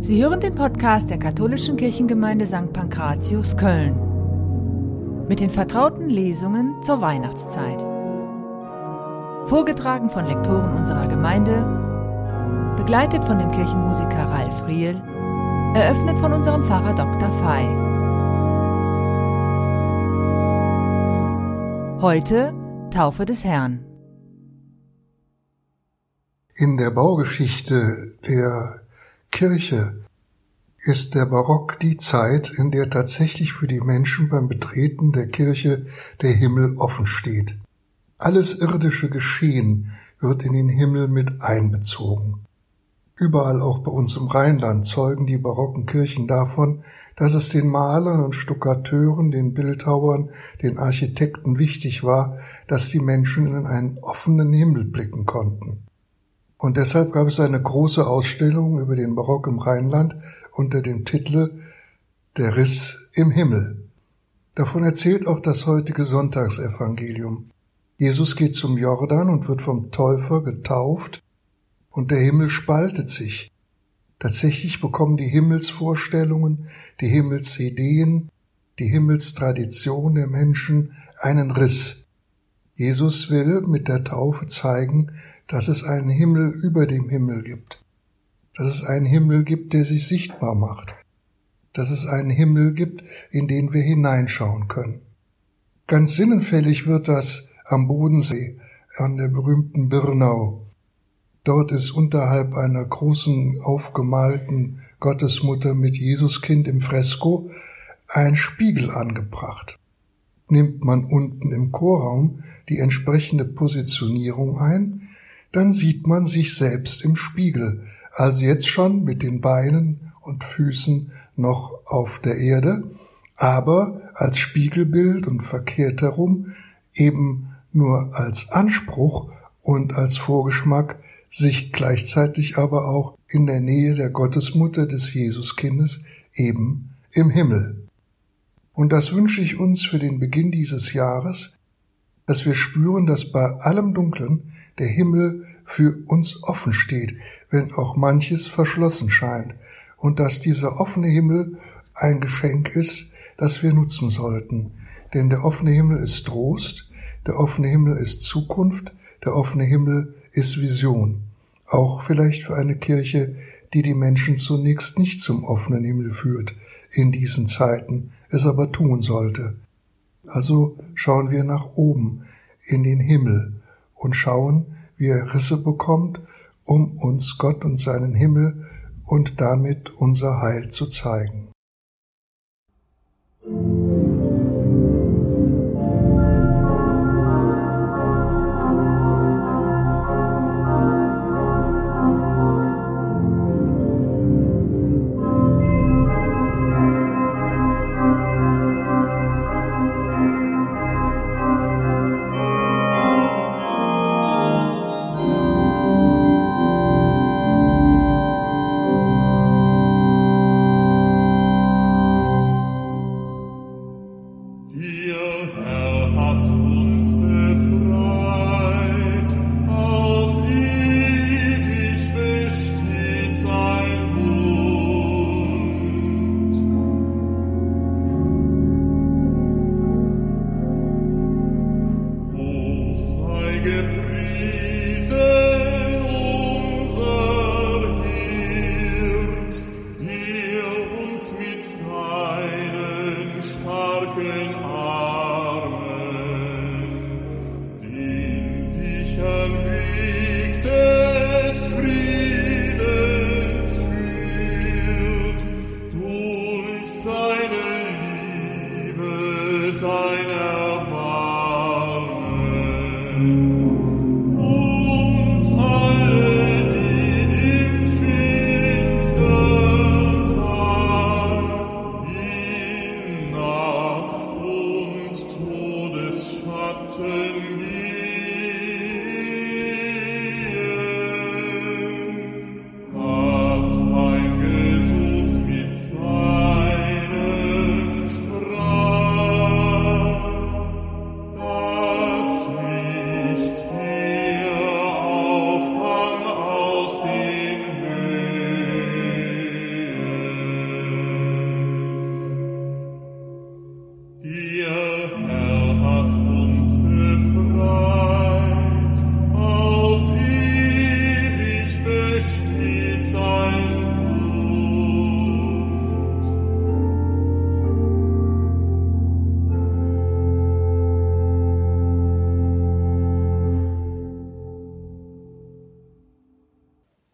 Sie hören den Podcast der Katholischen Kirchengemeinde St. Pankratius Köln mit den vertrauten Lesungen zur Weihnachtszeit. Vorgetragen von Lektoren unserer Gemeinde, begleitet von dem Kirchenmusiker Ralf Riehl, eröffnet von unserem Pfarrer Dr. Fey. Heute Taufe des Herrn. In der Baugeschichte der Kirche ist der Barock die Zeit, in der tatsächlich für die Menschen beim Betreten der Kirche der Himmel offen steht. Alles irdische Geschehen wird in den Himmel mit einbezogen. Überall, auch bei uns im Rheinland, zeugen die barocken Kirchen davon, dass es den Malern und Stuckateuren, den Bildhauern, den Architekten wichtig war, dass die Menschen in einen offenen Himmel blicken konnten. Und deshalb gab es eine große Ausstellung über den Barock im Rheinland unter dem Titel »Der Riss im Himmel«. Davon erzählt auch das heutige Sonntagsevangelium. Jesus geht zum Jordan und wird vom Täufer getauft und der Himmel spaltet sich. Tatsächlich bekommen die Himmelsvorstellungen, die Himmelsideen, die Himmelstradition der Menschen einen Riss. Jesus will mit der Taufe zeigen, dass es einen Himmel über dem Himmel gibt, dass es einen Himmel gibt, der sich sichtbar macht, dass es einen Himmel gibt, in den wir hineinschauen können. Ganz sinnenfällig wird das am Bodensee, an der berühmten Birnau. Dort ist unterhalb einer großen aufgemalten Gottesmutter mit Jesuskind im Fresko ein Spiegel angebracht. Nimmt man unten im Chorraum die entsprechende Positionierung ein, dann sieht man sich selbst im Spiegel, also jetzt schon mit den Beinen und Füßen noch auf der Erde, aber als Spiegelbild und verkehrt herum eben nur als Anspruch und als Vorgeschmack, sich gleichzeitig aber auch in der Nähe der Gottesmutter des Jesuskindes eben im Himmel. Und das wünsche ich uns für den Beginn dieses Jahres, dass wir spüren, dass bei allem Dunklen der Himmel für uns offen steht, wenn auch manches verschlossen scheint, und dass dieser offene Himmel ein Geschenk ist, das wir nutzen sollten. Denn der offene Himmel ist Trost, der offene Himmel ist Zukunft, der offene Himmel ist Vision. Auch vielleicht für eine Kirche, die die Menschen zunächst nicht zum offenen Himmel führt in diesen Zeiten, es aber tun sollte. Also schauen wir nach oben in den Himmel und schauen, wie er Risse bekommt, um uns Gott und seinen Himmel und damit unser Heil zu zeigen.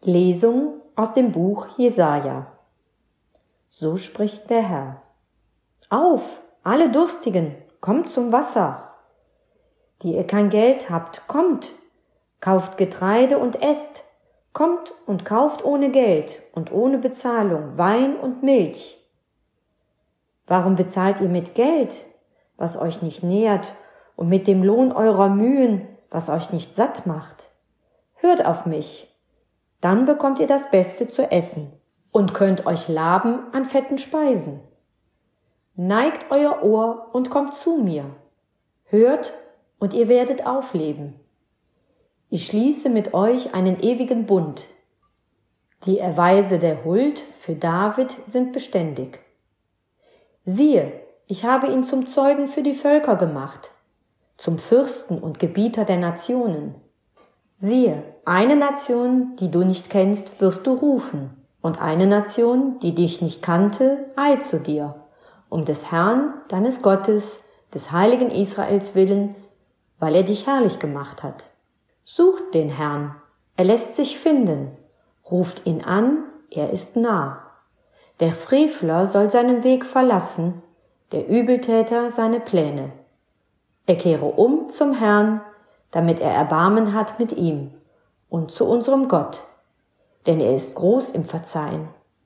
Lesung aus dem Buch Jesaja. So spricht der Herr. Auf, alle Durstigen, kommt zum Wasser. Die ihr kein Geld habt, kommt, kauft Getreide und esst. Kommt und kauft ohne Geld und ohne Bezahlung Wein und Milch. Warum bezahlt ihr mit Geld, was euch nicht nährt, und mit dem Lohn eurer Mühen, was euch nicht satt macht? Hört auf mich, dann bekommt ihr das Beste zu essen und könnt euch laben an fetten Speisen. Neigt euer Ohr und kommt zu mir. Hört, und ihr werdet aufleben. Ich schließe mit euch einen ewigen Bund. Die Erweise der Huld für David sind beständig. Siehe, ich habe ihn zum Zeugen für die Völker gemacht, zum Fürsten und Gebieter der Nationen. Siehe, eine Nation, die du nicht kennst, wirst du rufen, und eine Nation, die dich nicht kannte, eilt zu dir, um des Herrn, deines Gottes, des heiligen Israels willen, weil er dich herrlich gemacht hat. Sucht den Herrn, er lässt sich finden, ruft ihn an, er ist nah. Der Frevler soll seinen Weg verlassen, der Übeltäter seine Pläne. Er kehre um zum Herrn, damit er Erbarmen hat mit ihm und zu unserem Gott, denn er ist groß im Verzeihen.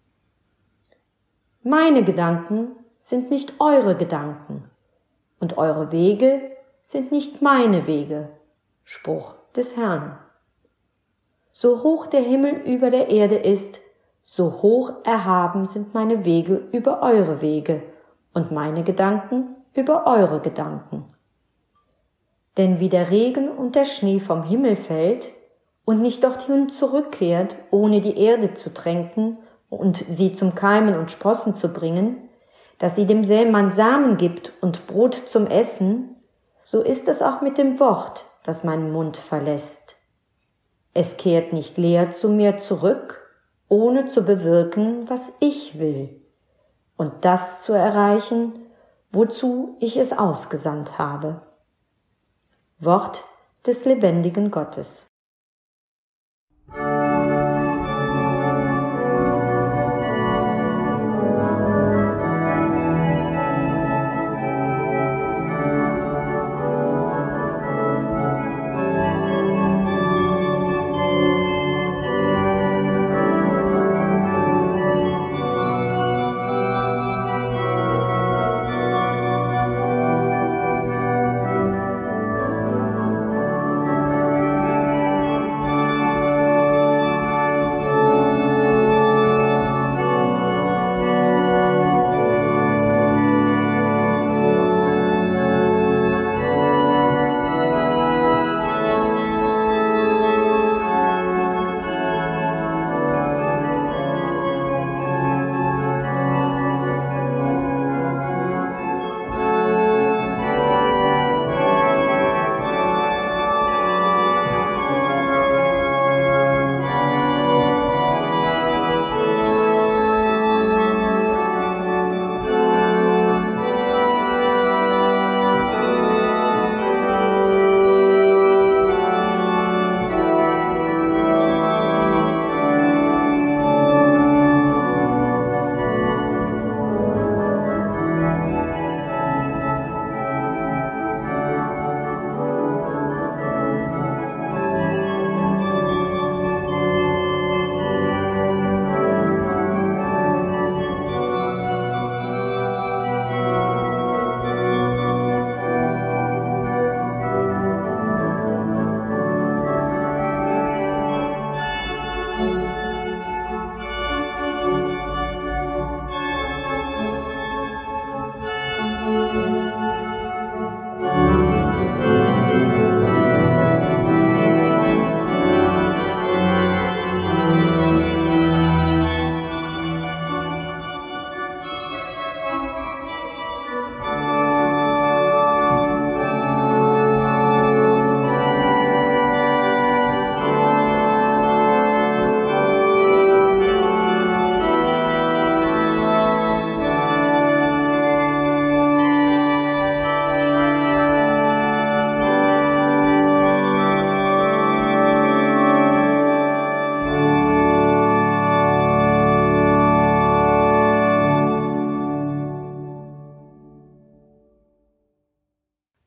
Meine Gedanken sind nicht eure Gedanken und eure Wege sind nicht meine Wege. Spruch des Herrn. So hoch der Himmel über der Erde ist, so hoch erhaben sind meine Wege über eure Wege und meine Gedanken über eure Gedanken. Denn wie der Regen und der Schnee vom Himmel fällt und nicht dorthin zurückkehrt, ohne die Erde zu tränken und sie zum Keimen und Sprossen zu bringen, dass sie dem Sämann Samen gibt und Brot zum Essen, so ist es auch mit dem Wort, das meinen Mund verlässt. Es kehrt nicht leer zu mir zurück, ohne zu bewirken, was ich will, und das zu erreichen, wozu ich es ausgesandt habe. Wort des lebendigen Gottes.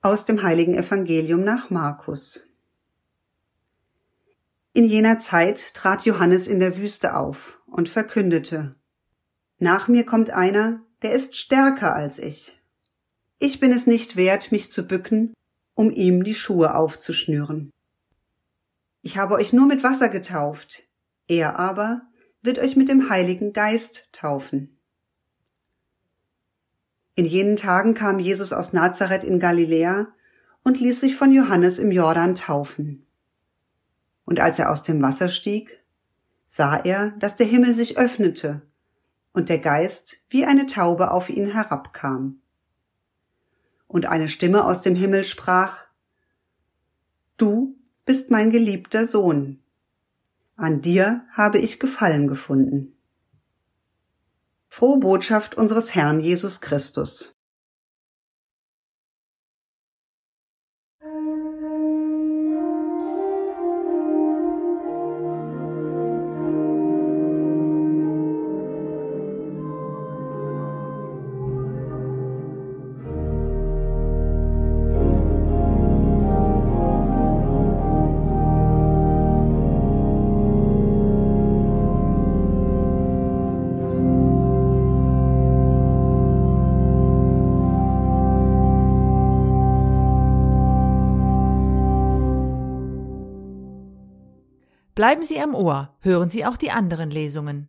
Aus dem heiligen Evangelium nach Markus. In jener Zeit trat Johannes in der Wüste auf und verkündete: Nach mir kommt einer, der ist stärker als ich. Ich bin es nicht wert, mich zu bücken, um ihm die Schuhe aufzuschnüren. Ich habe euch nur mit Wasser getauft, er aber wird euch mit dem Heiligen Geist taufen. In jenen Tagen kam Jesus aus Nazareth in Galiläa und ließ sich von Johannes im Jordan taufen. Und als er aus dem Wasser stieg, sah er, dass der Himmel sich öffnete und der Geist wie eine Taube auf ihn herabkam. Und eine Stimme aus dem Himmel sprach: Du bist mein geliebter Sohn. An dir habe ich Gefallen gefunden. Frohe Botschaft unseres Herrn Jesus Christus. Bleiben Sie am Ohr, hören Sie auch die anderen Lesungen.